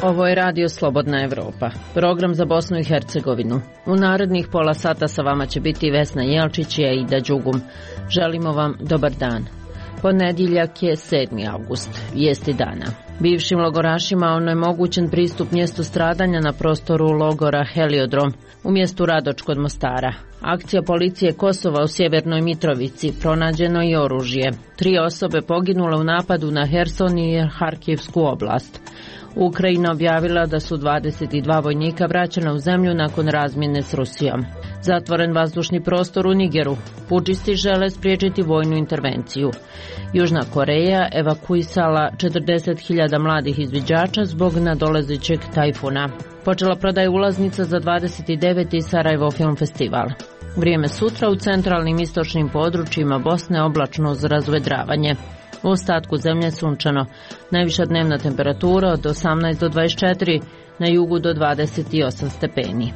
Ovo je Radio Slobodna Evropa, program za Bosnu i Hercegovinu. U narednih pola sata sa vama će biti Vesna Jelčić i Aida Đugum. Želimo vam dobar dan. Ponedjeljak je 7. avgust, vijesti dana. Bivšim logorašima onemogućen pristup mjestu stradanja na prostoru logora Heliodrom u mjestu Radoč kod Mostara. Akcija policije Kosova u Sjevernoj Mitrovici, pronađeno i oružje. 3 osobe poginule u napadu na Herson i Harkivsku oblast. Ukrajina objavila da su 22 vojnika vraćena u zemlju nakon razmjene s Rusijom. Zatvoren vazdušni prostor u Nigeru. Pučisti žele spriječiti vojnu intervenciju. Južna Koreja evakuisala 40.000 mladih izviđača zbog nadolazećeg tajfuna. Počela prodaja ulaznica za 29. Sarajevo Film Festival. Vrijeme sutra u centralnim istočnim područjima Bosne oblačno uz razvedravanje. U ostatku zemlje sunčano. Najviša dnevna temperatura od 18 do 24, na jugu do 28 stepeni.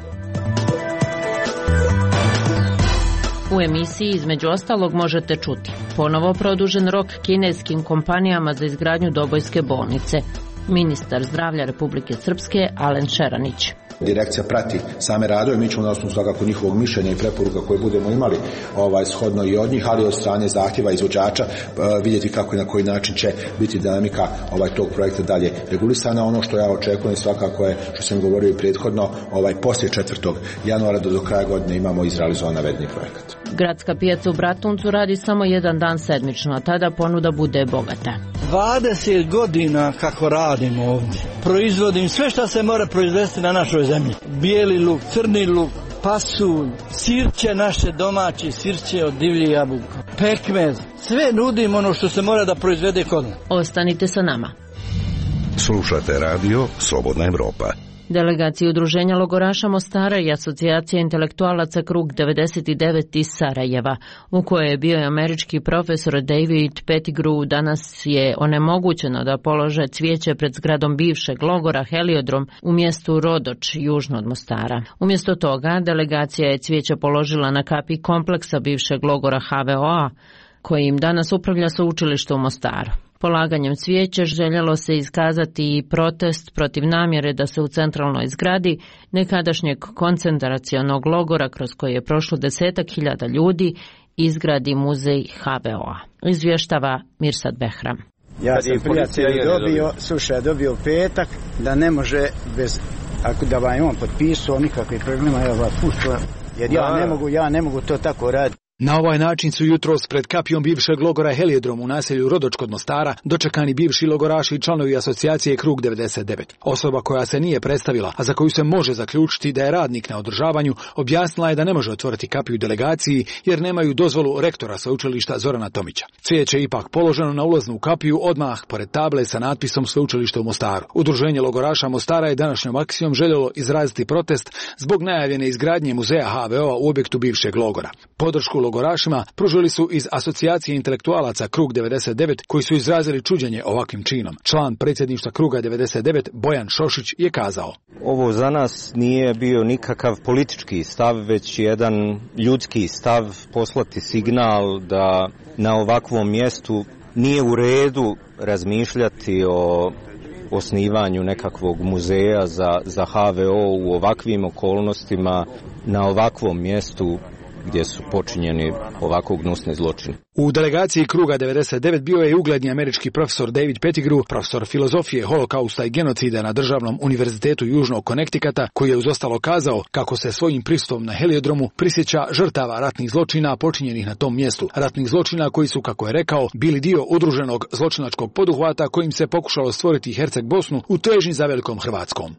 U emisiji između ostalog možete čuti ponovo produžen rok kineskim kompanijama za izgradnju Dobojske bolnice. Ministar zdravlja Republike Srpske Alen Šeranić. Direkcija prati same radove, mi ćemo na osnovu svakako njihovog mišljenja i preporuka koje budemo imali shodno i od njih, ali od strane zahtjeva izvođača vidjeti kako i na koji način će biti dinamika tog projekta dalje regulisana. Ono što ja očekujem svakako je, što sam govorio i prethodno, poslije 4. januara do kraja godine imamo izrealizovan navedeni projekat. Gradska pijaca u Bratuncu radi samo jedan dan sedmično, a tada ponuda bude bogata. 20 godina kako radim ovdje. Proizvodim sve što se mora proizvesti na našoj zemlji. Bijeli luk, crni luk, pasulj, sirće naše domaće, sirće od divlje jabuka, pekmez. Sve nudim ono što se mora da proizvede kod nas. Ostanite sa nama. Slušate Radio Slobodna Evropa. Delegaciji Udruženja logoraša Mostara i Asocijacija intelektualaca Krug 99 iz Sarajeva, u kojoj je bio i američki profesor David Pettigrew, danas je onemogućeno da polože cvijeće pred zgradom bivšeg logora Heliodrom u mjestu Rodoč, južno od Mostara. Umjesto toga, delegacija je cvijeće položila na kapi kompleksa bivšeg logora HVO-a, kojim danas upravlja sveučilište u Mostaru. Polaganjem cvijeća željelo se iskazati i protest protiv namjere da se u centralnoj zgradi nekadašnjeg koncentracionog logora kroz koji je prošlo 10.000 ljudi izgradi muzej HVO-a. Izvještava Mirsad Behram. Ja sam prijatelj dobio petak da ne može bez, ako da vam je on potpisao nikakvih problema, ja vas puštao, jer ja ne mogu to tako raditi. Na ovaj način su jutros pred kapijom bivšeg logora Heliodrom u naselju Rodoč kod Mostara dočekani bivši logoraši i članovi asocijacije Krug 99. Osoba koja se nije predstavila, a za koju se može zaključiti da je radnik na održavanju, objasnila je da ne može otvoriti kapiju delegaciji jer nemaju dozvolu rektora sveučilišta Zorana Tomića. Cvijeće je ipak položeno na ulaznu kapiju odmah pored table sa natpisom Sveučilište u Mostaru. Udruženje logoraša Mostara je današnjom akcijom željelo izraziti protest zbog najavljene izgradnje muzeja HVO-a u objektu bivšeg logora. Podršku logorašima pružili su iz Asocijacije intelektualaca Krug 99 koji su izrazili čuđenje ovakvim činom. Član predsjedništva Kruga 99 Bojan Šošić je kazao: ovo za nas nije bio nikakav politički stav, već jedan ljudski stav, poslati signal da na ovakvom mjestu nije u redu razmišljati o osnivanju nekakvog muzeja za HVO u ovakvim okolnostima, na ovakvom mjestu gdje su počinjeni ovako gnusni zločini. U delegaciji Kruga 99 bio je ugledni američki profesor David Pettigrew, profesor filozofije, holokausta i genocida na Državnom univerzitetu Južnog Connecticuta, koji je uz ostalo kazao kako se svojim prisustvom na Heliodromu prisjeća žrtava ratnih zločina počinjenih na tom mjestu. Ratnih zločina koji su, kako je rekao, bili dio udruženog zločinačkog poduhvata kojim se pokušalo stvoriti Herceg Bosnu u težnji za velikom Hrvatskom.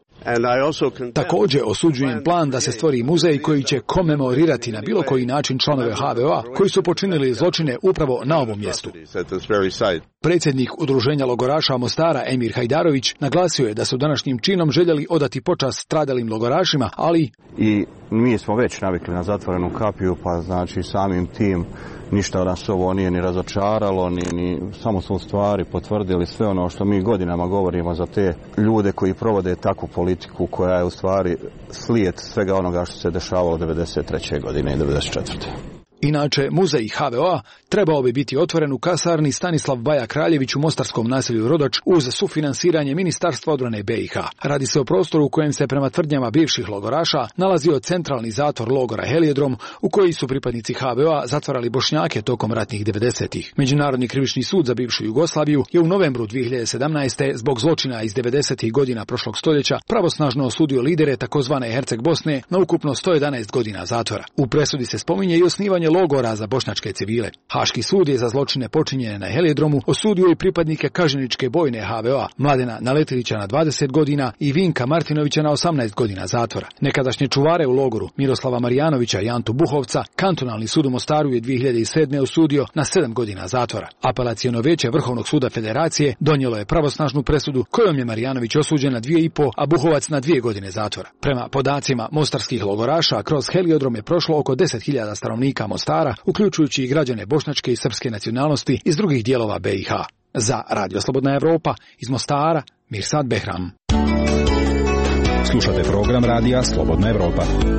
Također osuđujem plan da se stvori muzej koji će komemorirati na bilo koji način članove HVO-a koji su počinili zločine upravo na ovom mjestu. Predsjednik Udruženja logoraša Mostara Emir Hajdarović naglasio je da su današnjim činom željeli odati počast stradalim logorašima, ali i mi smo već navikli na zatvorenu kapiju, pa znači samim tim ništa nas ovo nije ni razočaralo, ni samo su stvari potvrdili sve ono što mi godinama govorimo za te ljude koji provode takvu politiku koja je u stvari slijed svega onoga što se dešavalo 93. godine i 94. Inače, muzej HVO-a trebao bi biti otvoren u kasarni Stanislav Baja Kraljević u mostarskom naselju Rodač uz sufinansiranje Ministarstva odbrane BiH. Radi se o prostoru u kojem se prema tvrdnjama bivših logoraša nalazio centralni zatvor logora Heliodrom u koji su pripadnici HVO-a zatvarali Bošnjake tokom ratnih 90-ih. Međunarodni krivični sud za bivšu Jugoslaviju je u novembru 2017. zbog zločina iz 90-ih godina prošlog stoljeća pravosnažno osudio lidere takozvane Herceg Bosne na ukupno 111 godina zatvora. U presudi se spominje i osnivanje logora za bošnjačke civile. Haški sud je za zločine počinjene na Heliodromu osudio i pripadnike kažnjeničke bojne HVO-a, Mladena Naletilića na 20 godina i Vinka Martinovića na 18 godina zatvora. Nekadašnje čuvare u logoru Miroslava Marjanovića i Antu Buhovca kantonalni sud u Mostaru je 2007. osudio na 7 godina zatvora. Apelaciono vijeće Vrhovnog suda Federacije donijelo je pravosnažnu presudu kojom je Marjanović osuđen na 2,5, a Buhovac na 2 godine zatvora. Prema podacima mostarskih logoraša, kroz Heliodrom je prošlo oko 10.000 stanovnika Mostara, uključujući i građane bošnjačke i srpske nacionalnosti iz drugih dijelova BiH. Za Radio Slobodna Evropa iz Mostara, Mirsad Behram. Slušate program Radija Slobodna Evropa.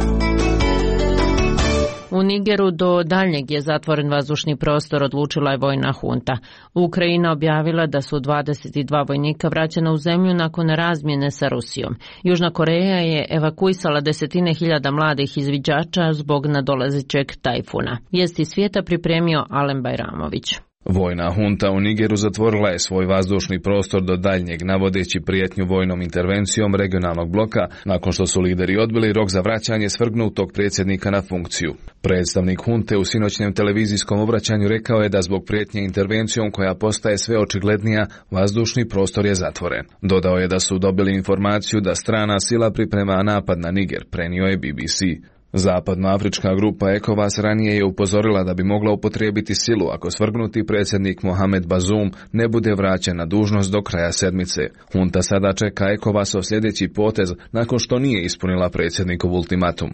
U Nigeru do daljnjeg je zatvoren vazdušni prostor, odlučila je vojna hunta. Ukrajina objavila da su 22 vojnika vraćena u zemlju nakon razmjene sa Rusijom. Južna Koreja je evakuisala desetine hiljada mladih izviđača zbog nadolazećeg tajfuna. Vijesti svijeta pripremio Alen Bajramović. Vojna hunta u Nigeru zatvorila je svoj vazdušni prostor do daljnjeg, navodeći prijetnju vojnom intervencijom regionalnog bloka nakon što su lideri odbili rok za vraćanje svrgnutog predsjednika na funkciju. Predstavnik hunte u sinoćnjem televizijskom obraćanju rekao je da zbog prijetnje intervencijom koja postaje sve očiglednija, vazdušni prostor je zatvoren. Dodao je da su dobili informaciju da strana sila priprema napad na Niger, prenio je BBC. Zapadnoafrička grupa ECOWAS ranije je upozorila da bi mogla upotrijebiti silu ako svrgnuti predsjednik Mohamed Bazoum ne bude vraćen na dužnost do kraja sedmice. Hunta sada čeka ECOWASov sljedeći potez nakon što nije ispunila predsjednikov ultimatum.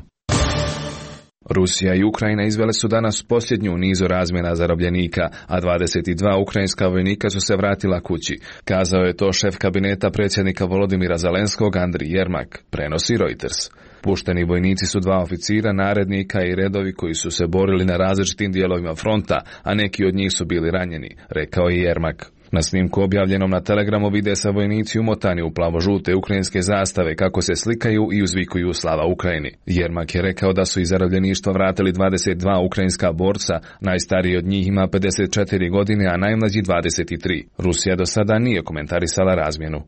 Rusija i Ukrajina izvele su danas posljednju nizu razmjena zarobljenika, a 22 ukrajinska vojnika su se vratila kući. Kazao je to šef kabineta predsjednika Volodimira Zelenskog Andrij Jermak, prenosi Reuters. Pušteni vojnici su 2 oficira, narednika i redovi koji su se borili na različitim dijelovima fronta, a neki od njih su bili ranjeni, rekao je Jermak. Na snimku objavljenom na Telegramu vide se vojnici umotani u plavo-žute ukrajinske zastave kako se slikaju i uzvikuju slava Ukrajini. Jermak je rekao da su iz zarobljeništva vratili 22 ukrajinska borca, najstariji od njih ima 54 godine, a najmlađi 23. Rusija do sada nije komentarisala razmjenu.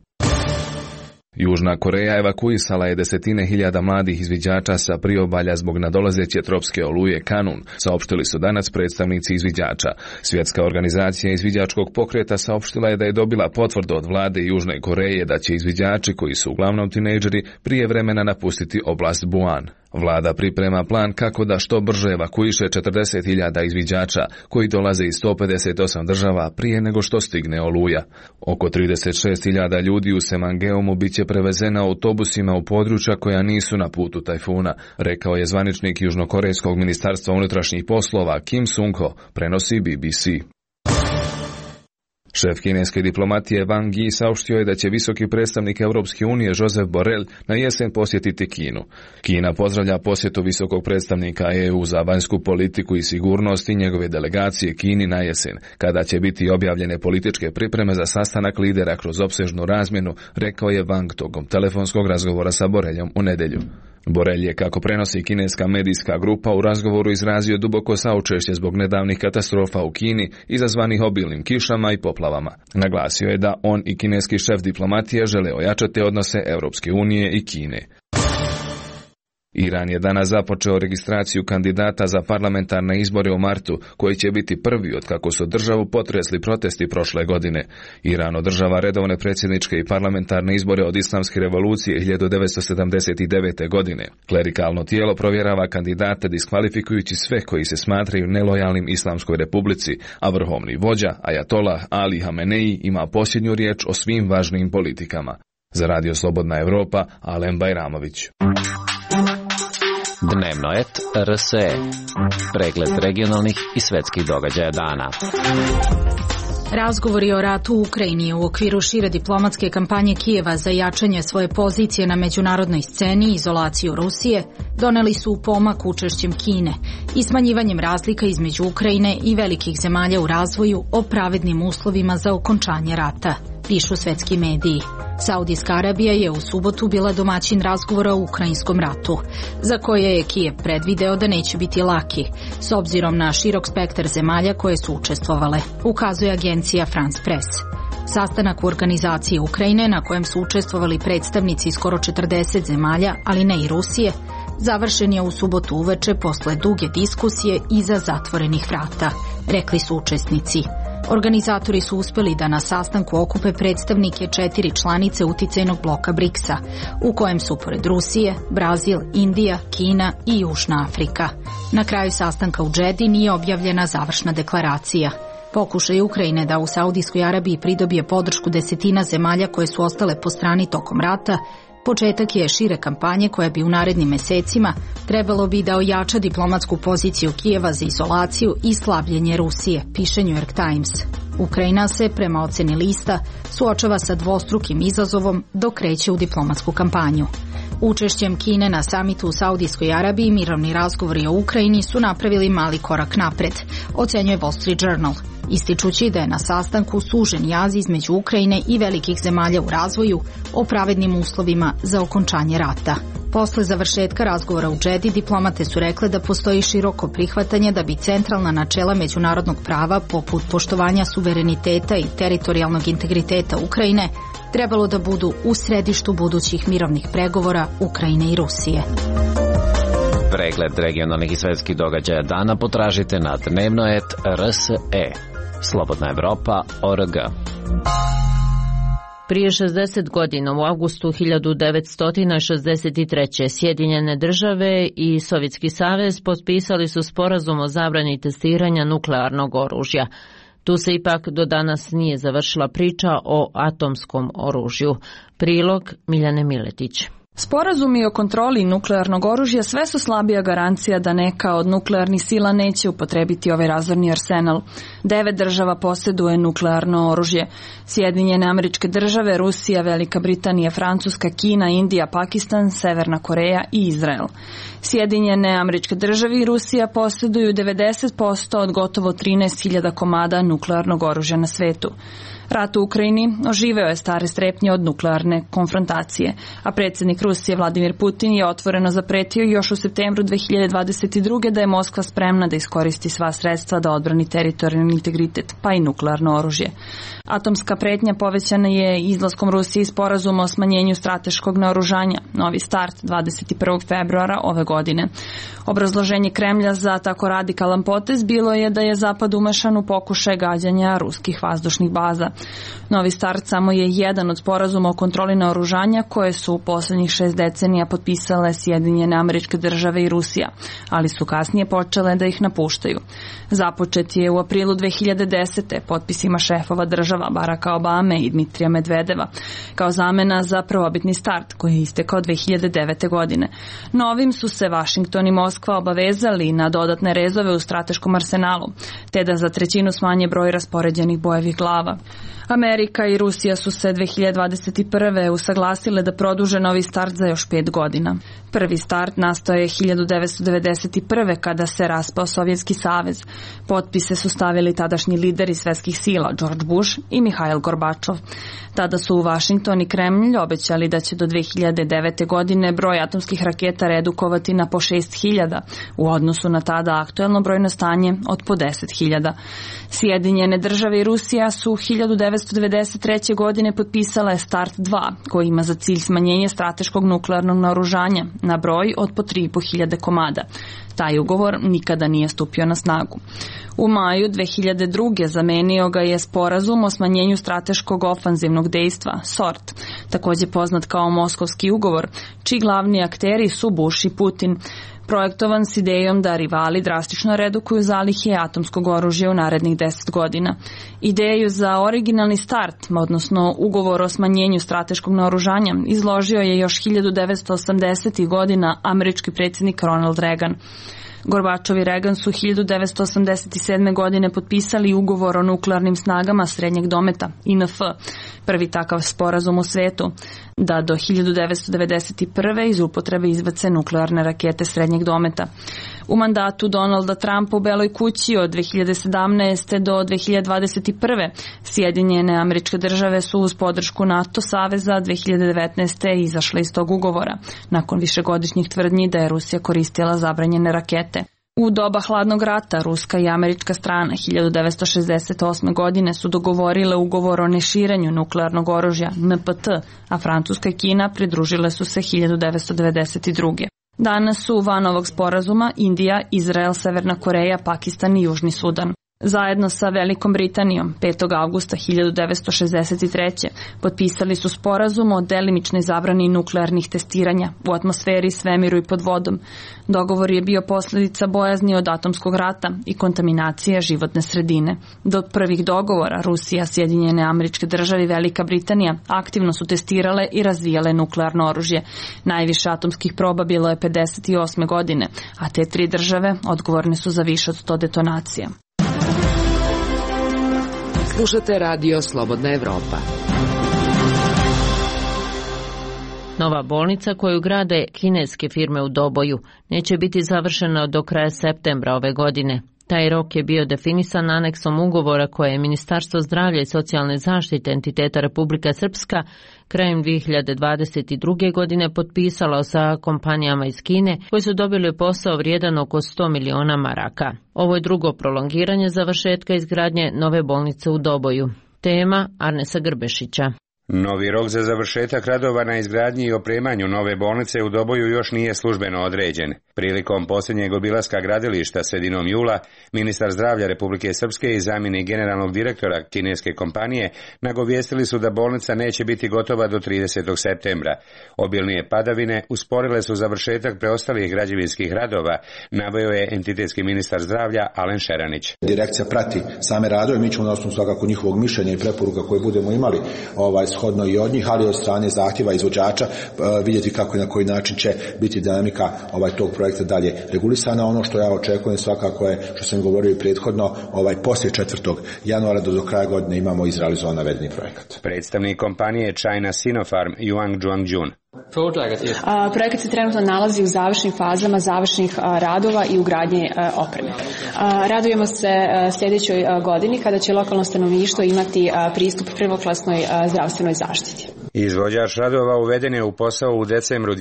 Južna Koreja evakuisala je desetine hiljada mladih izviđača sa priobalja zbog nadolazeće tropske oluje Kanun, saopštili su danas predstavnici izviđača. Svjetska organizacija izviđačkog pokreta saopštila je da je dobila potvrdu od vlade Južne Koreje da će izviđači, koji su uglavnom tinejdžeri, prije vremena napustiti oblast Buan. Vlada priprema plan kako da što brže evakuiše 40.000 izviđača koji dolaze iz 158 država prije nego što stigne oluja. Oko 36.000 ljudi u Semangeumu bit će prevezena autobusima u područja koja nisu na putu tajfuna, rekao je zvaničnik Južnokorejskog ministarstva unutrašnjih poslova Kim Sung-ho, prenosi BBC. Šef kineske diplomatije Wang Yi saopštio je da će visoki predstavnik Europske unije Josep Borrell na jesen posjetiti Kinu. Kina pozdravlja posjetu visokog predstavnika EU za vanjsku politiku i sigurnost i njegove delegacije Kini na jesen, kada će biti objavljene političke pripreme za sastanak lidera kroz opsežnu razmjenu, rekao je Wang tokom telefonskog razgovora sa Borrellom u nedjelju. Borrell je, kako prenosi kineska medijska grupa, u razgovoru izrazio duboko saučešće zbog nedavnih katastrofa u Kini izazvanih obilnim kišama i poplavama. Naglasio je da on i kineski šef diplomatije žele ojačati odnose Europske unije i Kine. Iran je danas započeo registraciju kandidata za parlamentarne izbore u martu, koji će biti prvi od kako su državu potresli protesti prošle godine. Iran održava redovne predsjedničke i parlamentarne izbore od islamske revolucije 1979. godine. Klerikalno tijelo provjerava kandidate diskvalifikujući sve koji se smatraju nelojalnim Islamskoj republici, a vrhovni vođa, ajatolah Ali Hamenei, ima posljednju riječ o svim važnim politikama. Za Radio Slobodna Evropa, Alen Bajramović. Dnevno et RSE. Pregled regionalnih i svetskih događaja dana. Razgovori o ratu u Ukrajini u okviru šire diplomatske kampanje Kijeva za jačanje svoje pozicije na međunarodnoj sceni i izolaciju Rusije doneli su pomak učešćem Kine i smanjivanjem razlika između Ukrajine i velikih zemalja u razvoju o pravednim uslovima za okončanje rata, pišu svetski mediji. Saudijska Arabija je u subotu bila domaćin razgovora o ukrajinskom ratu, za koje je Kijev predvideo da neće biti laki, s obzirom na širok spektar zemalja koje su učestvovale, ukazuje agencija France Press. Sastanak u organizaciji Ukrajine, na kojem su učestvovali predstavnici skoro 40 zemalja, ali ne i Rusije, završen je u subotu uveče posle duge diskusije iza zatvorenih vrata, rekli su učesnici. Organizatori su uspeli da na sastanku okupe predstavnike 4 članice uticajnog bloka BRICS-a, u kojem su pored Rusije, Brazil, Indija, Kina i Južna Afrika. Na kraju sastanka u Džedi nije objavljena završna deklaracija. Pokušaj Ukrajine da u Saudijskoj Arabiji pridobije podršku desetina zemalja koje su ostale po strani tokom rata početak je šire kampanje koja bi u narednim mesecima trebalo bi da ojača diplomatsku poziciju Kijeva za izolaciju i slabljenje Rusije, piše New York Times. Ukrajina se, prema oceni lista, suočava sa dvostrukim izazovom dok kreće u diplomatsku kampanju. Učešćem Kine na samitu u Saudijskoj Arabiji mirovni razgovori o Ukrajini su napravili mali korak napred, ocenjuje Wall Street Journal, ističući da je na sastanku sužen jaz između Ukrajine i velikih zemalja u razvoju o pravednim uslovima za okončanje rata. Posle završetka razgovora u Džedi, diplomate su rekle da postoji široko prihvatanje da bi centralna načela međunarodnog prava, poput poštovanja suvereniteta i teritorijalnog integriteta Ukrajine, trebalo da budu u središtu budućih mirovnih pregovora Ukrajine i Rusije. Pregled regionalnih i svetskih događaja dana potražite na dnevno.rs.e. Slobodna Evropa.org. Prije 60 godina, u avgustu 1963. Sjedinjene države i Sovjetski savez potpisali su sporazum o zabrani testiranja nuklearnog oružja. Tu se ipak do danas nije završila priča o atomskom oružju. Prilog Miljane Miletić. Sporazumi o kontroli nuklearnog oružja sve su slabija garancija da neka od nuklearnih sila neće upotrebiti ovaj razorni arsenal. 9 država posjeduje nuklearno oružje. Sjedinjene Američke Države, Rusija, Velika Britanija, Francuska, Kina, Indija, Pakistan, Severna Koreja i Izrael. Sjedinjene Američke Države i Rusija posjeduju 90% od gotovo 13.000 komada nuklearnog oružja na svetu. Rat u Ukrajini oživeo je stare strepnje od nuklearne konfrontacije, a predsjednik Rusije Vladimir Putin je otvoreno zapretio još u septembru 2022. da je Moskva spremna da iskoristi sva sredstva da odbrani teritorijalni integritet, pa i nuklearno oružje. Atomska pretnja povećana je izlaskom Rusije iz sporazuma o smanjenju strateškog naoružanja, novi start 21. februara ove godine. Obrazloženje Kremlja za tako radikalan potez bilo je da je Zapad umešan u pokušaj gađanja ruskih vazdušnih baza. Novi start samo je jedan od sporazuma o kontroli naoružanja koje su u posljednjih 6 decenija potpisale Sjedinjene Američke Države i Rusija, ali su kasnije počele da ih napuštaju. Započet je u aprilu 2010. potpisima šefova država Baracka Obame i Dmitrija Medvedeva, kao zamena za prvobitni start koji je istekao 2009. godine. Novim su se Vašington i Moskva obavezali na dodatne rezove u strateškom arsenalu, te da za 1/3 smanje broj raspoređenih bojevih glava. Amerika i Rusija su se 2021. usaglasile da produže novi start za još 5 godina. Prvi start nastao je 1991. kada se raspao Sovjetski savez. Potpise su stavili tadašnji lideri svetskih sila George Bush i Mihail Gorbačov. Tada su u Vašington i Kremlj obećali da će do 2009. godine broj atomskih raketa redukovati na po 6.000 u odnosu na tada aktuelno brojno stanje od po 10.000. Sjedinjene Države i Rusija su 1993. godine potpisale Start 2, koji ima za cilj smanjenje strateškog nuklearnog naoružanja na broj od po 3.500 komada. Taj ugovor nikada nije stupio na snagu. U maju 2002. zamenio ga je sporazum o smanjenju strateškog ofanzivnog dejstva, SORT, također poznat kao Moskovski ugovor, čiji glavni akteri su Bush i Putin, projektovan s idejom da rivali drastično redukuju zalihe atomskog oružja u narednih 10 godina. Ideju za originalni start, odnosno ugovor o smanjenju strateškog naoružanja, izložio je još 1980. godina američki predsjednik Ronald Reagan. Gorbačov i Reagan su 1987. godine potpisali ugovor o nuklearnim snagama srednjeg dometa, INF, prvi takav sporazum u svetu, da do 1991. iz upotrebe izbace nuklearne rakete srednjeg dometa. U mandatu Donalda Trumpa u Beloj kući od 2017. do 2021. Sjedinjene Američke Države su uz podršku NATO saveza 2019. izašle iz tog ugovora, nakon višegodišnjih tvrdnji da je Rusija koristila zabranjene rakete. U doba hladnog rata ruska i američka strana 1968. godine su dogovorile ugovor o neširenju nuklearnog oružja NPT, a Francuska i Kina pridružile su se 1992. Danas su van ovog sporazuma Indija, Izrael, Severna Koreja, Pakistan i Južni Sudan. Zajedno sa Velikom Britanijom 5. avgusta 1963. potpisali su sporazum o delimičnoj zabrani nuklearnih testiranja u atmosferi, svemiru i pod vodom. Dogovor je bio posljedica bojazni od atomskog rata i kontaminacije životne sredine. Do prvih dogovora Rusija, Sjedinjene Američke Države i Velika Britanija aktivno su testirale i razvijale nuklearno oružje. Najviše atomskih proba bilo je 58. godine, a te tri države odgovorne su za više od 100 detonacija. Slušate radio Slobodna Evropa. Nova bolnica koju grade kineske firme u Doboju neće biti završena do kraja septembra ove godine. Taj rok je bio definisan aneksom ugovora koje je Ministarstvo zdravlja i socijalne zaštite entiteta Republika Srpska krajem 2022. godine potpisalo sa kompanijama iz Kine koji su dobili posao vrijedan oko 100 miliona maraka. Ovo je drugo prolongiranje završetka izgradnje nove bolnice u Doboju. Tema Arnesa Grbešića. Novi rok za završetak radova na izgradnji i opremanju nove bolnice u Doboju još nije službeno određen. Prilikom posljednjeg obilaska gradilišta sredinom jula, ministar zdravlja Republike Srpske i zamjenik generalnog direktora kineske kompanije nagovijestili su da bolnica neće biti gotova do 30. septembra. Obilnije padavine usporile su završetak preostalih građevinskih radova, naveo je entitetski ministar zdravlja Alen Šeranić. Direkcija prati same radove, mi ćemo na osnovu svakako njihovog mišljenja i preporuka koje budemo imali shodno i od njih, ali od strane zahtjeva izvođača vidjeti kako i na koji način će biti dinamika tog projekta dalje regulisana. Ono što ja očekujem svakako je, što sam govorio i prethodno, poslije 4. januara do kraja godine imamo izrealizovan navedeni projekat. Predstavnik kompanije China Sinopharm Yuang Zhuangjun. Projekat se trenutno nalazi u završnim fazama završnih radova i ugradnje opreme. Radujemo se sljedećoj godini kada će lokalno stanovništvo imati pristup prvoklasnoj zdravstvenoj zaštiti. Izvođač radova uveden je u posao u decembru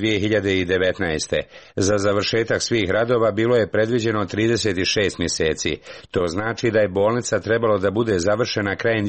2019. Za završetak svih radova bilo je predviđeno 36 mjeseci. To znači da je bolnica trebalo da bude završena krajem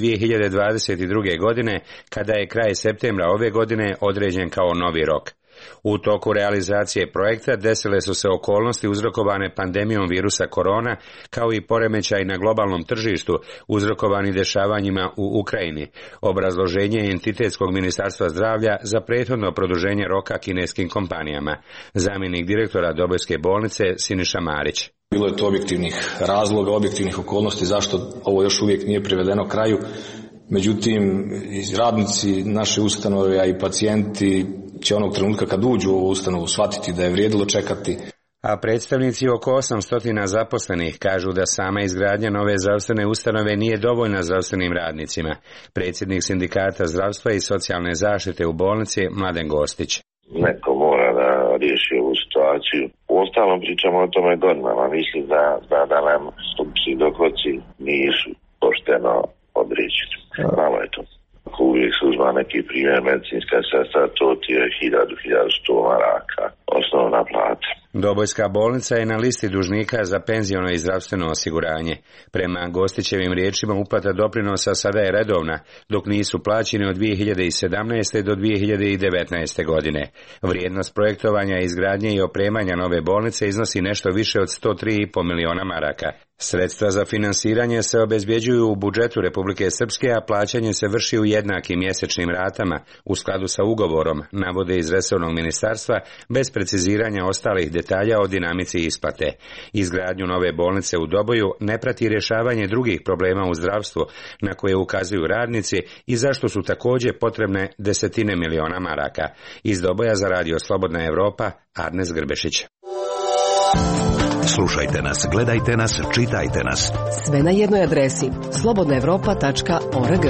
2022. godine, kada je kraj septembra ove godine određen kao novi rok. U toku realizacije projekta desile su se okolnosti uzrokovane pandemijom virusa korona, kao i poremećaj na globalnom tržištu uzrokovani dešavanjima u Ukrajini. Obrazloženje je entitetskog ministarstva zdravlja za prethodno produženje roka kineskim kompanijama. Zamjenik direktora Dobojske bolnice Siniša Marić. Bilo je to objektivnih razloga, objektivnih okolnosti zašto ovo još uvijek nije privedeno kraju. Međutim, radnici naše ustanove, a i pacijenti će onog trenutka kad uđu u ovu ustanovu shvatiti da je vrijedilo čekati. A predstavnici oko 800 zaposlenih kažu da sama izgradnja nove zdravstvene ustanove nije dovoljna zdravstvenim radnicima. Predsjednik sindikata zdravstva i socijalne zaštite u bolnici Mladen Gostić. Neko mora da riješi ovu situaciju. Uostalom pričamo o tome godinama. Mislim da nam stupci dohodci nisu pošteno određeni. Malo je to. Ako uvijek se uzma neki primjer, medicinska sestra, to ti je 1000-1100 maraka osnovna plata. Dobojska bolnica je na listi dužnika za penziono i zdravstveno osiguranje. Prema Gostićevim riječima uplata doprinosa sada je redovna, dok nisu plaćeni od 2017. do 2019. godine. Vrijednost projektovanja, izgradnje i opremanja nove bolnice iznosi nešto više od 103,5 miliona maraka. Sredstva za finansiranje se obezbjeđuju u budžetu Republike Srpske, a plaćanje se vrši u jednakim mjesečnim ratama u skladu sa ugovorom, navode iz resornog ministarstva, bez preciziranja ostalih detalja o dinamici isplate. Izgradnju nove bolnice u Doboju ne prati rješavanje drugih problema u zdravstvu na koje ukazuju radnici i zašto su također potrebne desetine miliona maraka. Iz Doboja za radio Slobodna Evropa, Arnes Grbešić. Slušajte nas, gledajte nas, čitajte nas. Sve na jednoj adresi slobodnaevropa.org.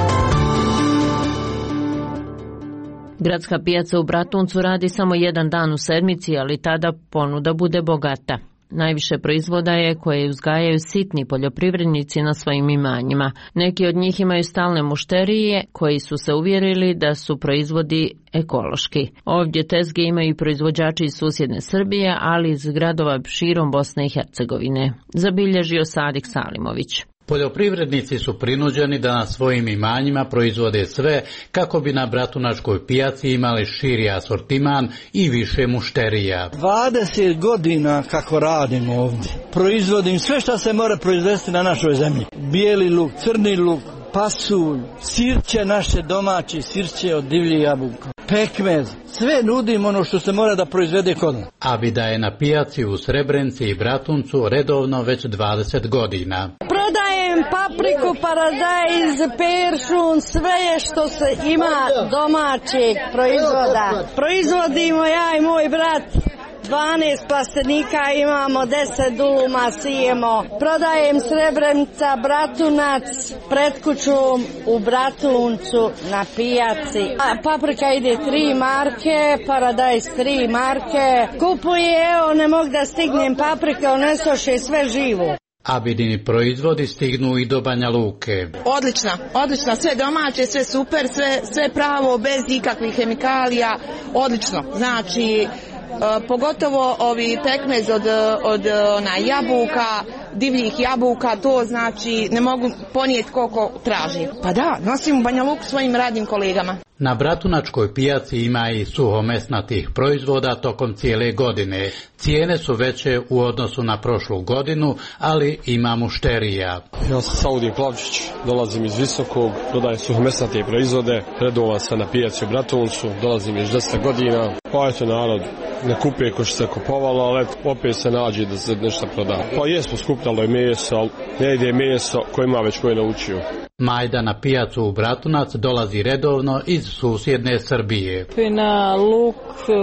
Gradska pijaca u Bratuncu radi samo jedan dan u sedmici, ali tada ponuda bude bogata. Najviše proizvoda je koje uzgajaju sitni poljoprivrednici na svojim imanjima. Neki od njih imaju stalne mušterije koji su se uvjerili da su proizvodi ekološki. Ovdje tezge imaju proizvođači iz susjedne Srbije, ali iz gradova širom Bosne i Hercegovine. Zabilježio Sadik Salimović. Poljoprivrednici su prinuđeni da na svojim imanjima proizvode sve kako bi na bratunačkoj pijaci imali širi asortiman i više mušterija. 20 godina kako radim ovdje. Proizvodim sve što se mora proizvesti na našoj zemlji. Bijeli luk, crni luk, pasulj, sirće naše domaće, sirće od divljih jabuka, pekmez. Sve nudim ono što se mora da proizvede kod nas. Abida je na pijaci u Srebrenici i Bratuncu redovno već 20 godina. Prodajem papriku, paradajz, peršun, sve što se ima domaćeg proizvoda. Proizvodimo ja i moj brat. 12 plastenika imamo, 10 duluma sijemo. Prodajem Srebrenica, Bratunac, pred kućom u Bratuncu na pijaci. Paprika ide 3 marke, paradajz 3 marke. Kupuje, evo, ne mogu da stignem paprike, onesoše sve živo. Abidini proizvodi stignu i do Banja Luke. Odlična, sve domaće, sve super, sve pravo, bez ikakvih hemikalija, odlično. Znači, pogotovo ovi pekmez od jabuka, divljih jabuka, to znači ne mogu ponijeti koliko traži. Pa da, nosim u Banja Luku svojim radnim kolegama. Na bratunačkoj pijaci ima i suhomesnatih proizvoda tokom cijele godine. Cijene su veće u odnosu na prošlu godinu, ali ima mušterija. Ja sam Saudin Plavčić, dolazim iz Visokog, prodajem suhomesnate proizvode, redovan sam na pijaci u Bratuncu, dolazim iz 10 godina. Pa eto, narod ne kupuje ko što se kupovalo, ali opet se nađe da se nešto proda. Pa jesmo, skupljalo je meso, ali ne ide meso ko ima već ko je naučio. Majda na pijacu u Bratunac dolazi redovno iz susjedne Srbije. Na luk,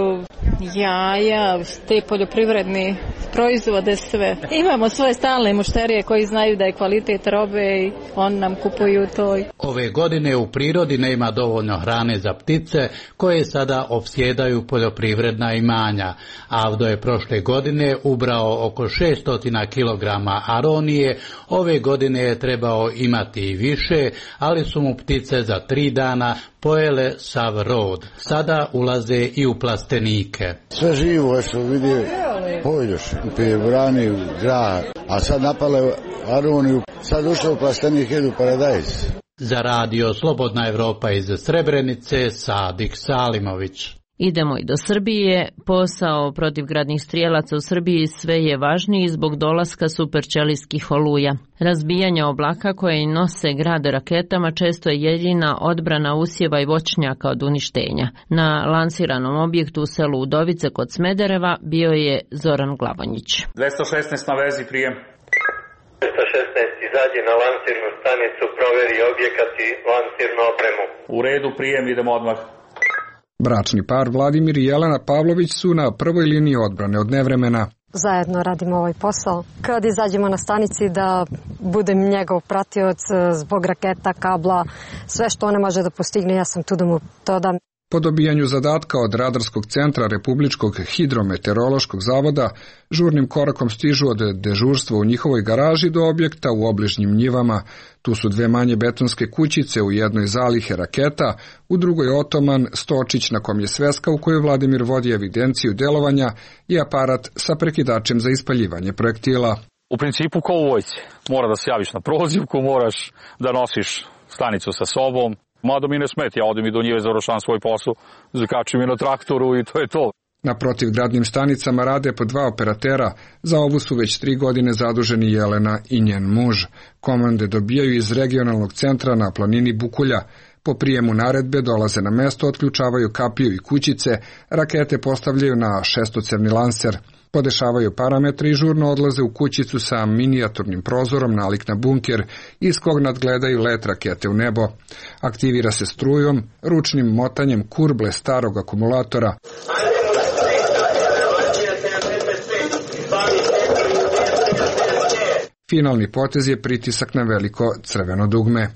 jaja, te poljoprivredne proizvode, sve. Imamo svoje stalne mušterije koji znaju da je kvalitet robe i oni nam kupuju to. Ove godine u prirodi nema dovoljno hrane za ptice koje sada opsjedaju poljoprivredna imanja. Avdo je prošle godine ubrao oko 600 kg aronije, ove godine je trebao imati i više, ali su mu ptice za 3 dana pojele sav rod. Sada ulaze i u plastenike. Sve živo što vidio, pojdeš u Pijebrani, u grad, a sad napale aroniju, sad ušao u plastenik, jedu paradajz. Za radio Slobodna Evropa iz Srebrenice, Sadik Salimović. Idemo i do Srbije. Posao protivgradnih strijelaca u Srbiji sve je važniji zbog dolaska superćelijskih oluja. Razbijanje oblaka koje nose grad raketama često je jedina odbrana usjeva i voćnjaka od uništenja. Na lansiranom objektu u selu Udovice kod Smedereva bio je Zoran Glavonjić. 216 na vezi, prijem. 216 izađi na lansirnu stanicu, proveri objekat i lansirnu opremu. U redu, prijem, idemo odmah. Bračni par Vladimir i Jelena Pavlović su na prvoj liniji odbrane od nevremena. Zajedno radimo ovaj posao. Kad izađemo na stanici da budem njegov pratioc zbog raketa, kabla, sve što ona može da postigne, ja sam tu da mu to dam. Po dobijanju zadatka od Radarskog centra Republičkog hidrometeorološkog zavoda, žurnim korakom stižu od dežurstva u njihovoj garaži do objekta u obližnjim njivama. Tu su 2 manje betonske kućice, u jednoj zalihe raketa, u drugoj otoman, stočić na kom je sveska u kojoj Vladimir vodi evidenciju delovanja i aparat sa prekidačem za ispaljivanje projektila. U principu kao u vojsci. Mora da se javiš na prozivku, moraš da nosiš stanicu sa sobom. Mada mi ne smeti, ja odem i do njive, završam svoj posao, zakačim je na traktoru i to je to. Na protivgradnim stanicama rade po 2 operatera, za ovu su već 3 godine zaduženi Jelena i njen muž. Komande dobijaju iz regionalnog centra na planini Bukulja. Po prijemu naredbe dolaze na mesto, otključavaju kapiju i kućice, rakete postavljaju na šestocevni lanser. Podešavaju parametre i žurno odlaze u kućicu sa minijaturnim prozorom nalik na bunker, iz kog nadgledaju let rakete u nebo. Aktivira se strujom, ručnim motanjem kurble starog akumulatora. Finalni potez je pritisak na veliko crveno dugme.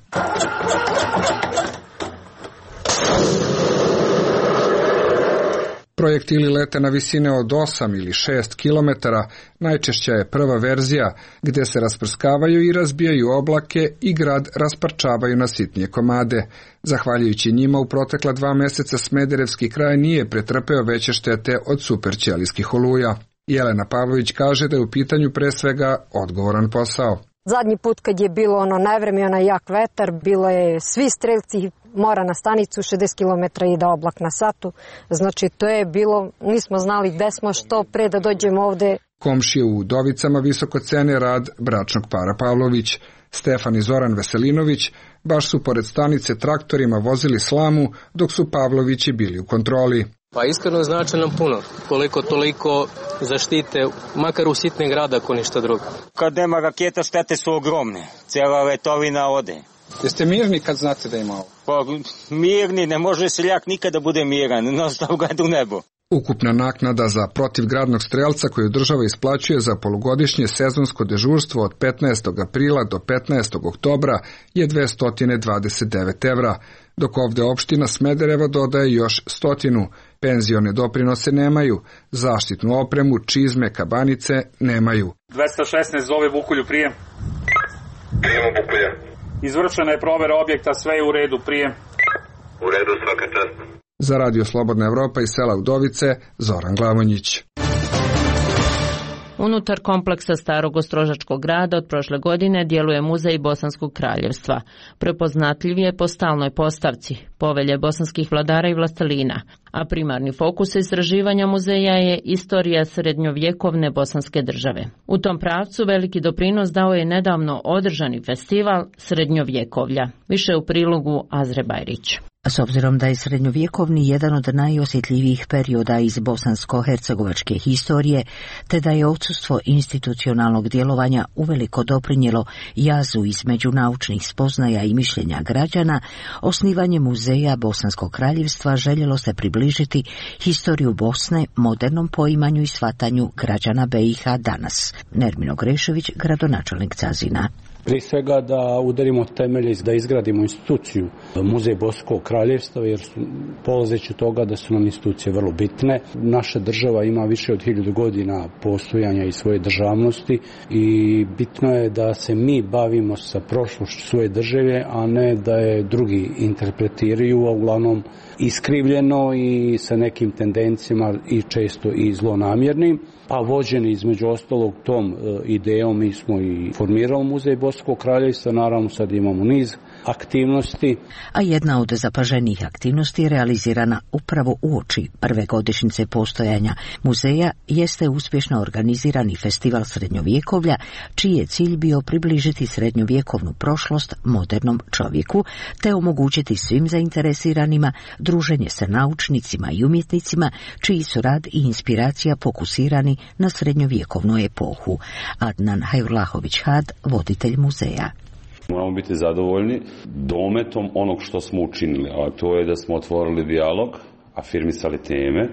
Projektili lete na visine od 8 ili 6 km, najčešća je prva verzija, gde se rasprskavaju i razbijaju oblake i grad rasparčavaju na sitnije komade. Zahvaljujući njima, u protekla 2 meseca Smederevski kraj nije pretrpeo veće štete od superćelijskih oluja. Jelena Pavlović kaže da je u pitanju pre svega odgovoran posao. Zadnji put kad je bilo najvreme, jak vetar, bilo je svi strelci mora na stanicu 60 km ide oblak na satu. Znači to je bilo, nismo znali gde smo, što pre da dođemo ovde. Komšije u Udovicama visoko cene rad bračnog para Pavlović. Stefan i Zoran Veselinović baš su pored stanice traktorima vozili slamu dok su Pavlovići bili u kontroli. Pa iskreno znači nam puno, koliko toliko zaštite, makar u sitne grada ako ništa drugo. Kad nema raketa štete su ogromne, cijela letovina ode. Jeste mirni kad znate da ima ovo? Pa mirni, ne može seljak nikada bude miran, non-stop gleda u nebo. Ukupna naknada za protivgradnog strelca koju država isplaćuje za polugodišnje sezonsko dežurstvo od 15. aprila do 15. oktobra je 229 evra, dok ovde opština Smederevo dodaje još 100. Penzione doprinose nemaju, zaštitnu opremu, čizme, kabanice nemaju. 216 zove Bukulju, prijem. Prijemo Bukulja. Izvršena je provera objekta, sve je u redu, prijem. U redu, svaka čast. Za Radio Slobodna Evropa iz sela Udovice, Zoran Glavonjić. Unutar kompleksa Starog Ostrožačkog grada od prošle godine djeluje Muzej Bosanskog kraljevstva. Prepoznatljiv je po stalnoj postavci, povelje bosanskih vladara i vlastelina, a primarni fokus istraživanja muzeja je istorija srednjovjekovne bosanske države. U tom pravcu veliki doprinos dao je nedavno održani festival Srednjovjekovlja. Više u prilogu Azre Bajrić. S obzirom da je srednjovjekovni jedan od najosjetljivijih perioda iz bosansko-hercegovačke historije, te da je odsustvo institucionalnog djelovanja uveliko doprinijelo jazu između naučnih spoznaja i mišljenja građana, osnivanje muzeja Bosanskog kraljevstva željelo se približiti historiju Bosne modernom poimanju i shvatanju građana BiH danas. Nermino Grešević, gradonačelnik Cazina. Prije svega da udarimo temelje, da izgradimo instituciju Muzej Bosanskog kraljevstva, jer polazeći od toga da su nam institucije vrlo bitne. Naša država ima više od 1000 godina postojanja i svoje državnosti i bitno je da se mi bavimo sa prošlošću svoje države, a ne da je drugi interpretiraju, a uglavnom iskrivljeno i sa nekim tendencijama i često i zlonamjernim. A vođeni između ostalog tom idejom mi smo i formirali Muzej Bosanskog kraljevstva, naravno sad imamo niz aktivnosti. A jedna od zapaženijih aktivnosti realizirana upravo uoči prve godišnjice postojanja muzeja jeste uspješno organizirani festival srednjovjekovlja, čiji je cilj bio približiti srednjovjekovnu prošlost modernom čovjeku, te omogućiti svim zainteresiranima druženje sa naučnicima i umjetnicima, čiji su rad i inspiracija fokusirani na srednjovjekovnu epohu. Adnan Hajrulahović-Had, voditelj muzeja. Moramo biti zadovoljni dometom onog što smo učinili, a to je da smo otvorili dijalog, afirmisali teme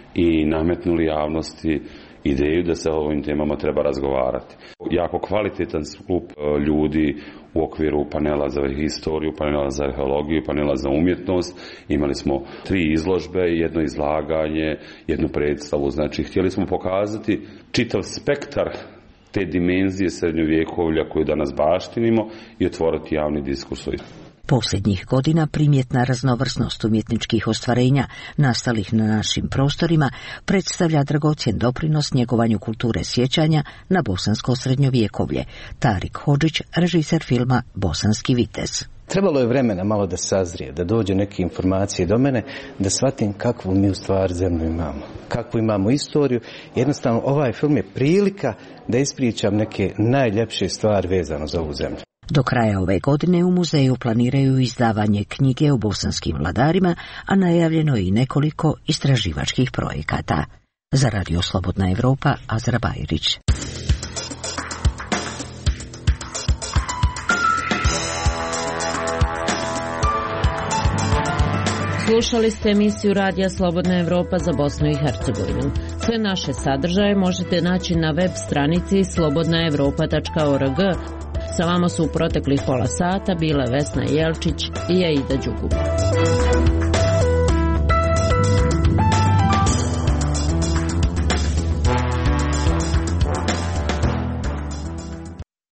i nametnuli javnosti ideju da se o ovim temama treba razgovarati. Jako kvalitetan skup ljudi u okviru panela za historiju, panela za arheologiju, panela za umjetnost. Imali smo 3 izložbe, jedno izlaganje, jednu predstavu. Znači, htjeli smo pokazati čitav spektar te dimenzije srednjovjekovlja koju danas baštinimo i otvoriti javni diskurs. Posljednjih godina primjetna raznovrsnost umjetničkih ostvarenja nastalih na našim prostorima predstavlja dragocjen doprinos njegovanju kulture sjećanja na bosansko srednjovjekovlje. Tarik Hodžić, režiser filma Bosanski vitez. Trebalo je vremena malo da sazrije, da dođe neke informacije do mene, da shvatim kakvu mi u stvari zemlju imamo, kakvu imamo istoriju. Jednostavno, ovaj film je prilika da ispričam neke najljepše stvari vezano za ovu zemlju. Do kraja ove godine u muzeju planiraju izdavanje knjige o bosanskim vladarima, a najavljeno je i nekoliko istraživačkih projekata. Za Radio Slobodna Evropa, Azra Bajrić. Slušali ste emisiju Radija Slobodna Evropa za Bosnu i Hercegovinu. Sve naše sadržaje možete naći na web stranici slobodnaevropa.org. Sa vama su u proteklih pola sata bile Vesna Jelčić i Aida Đugum.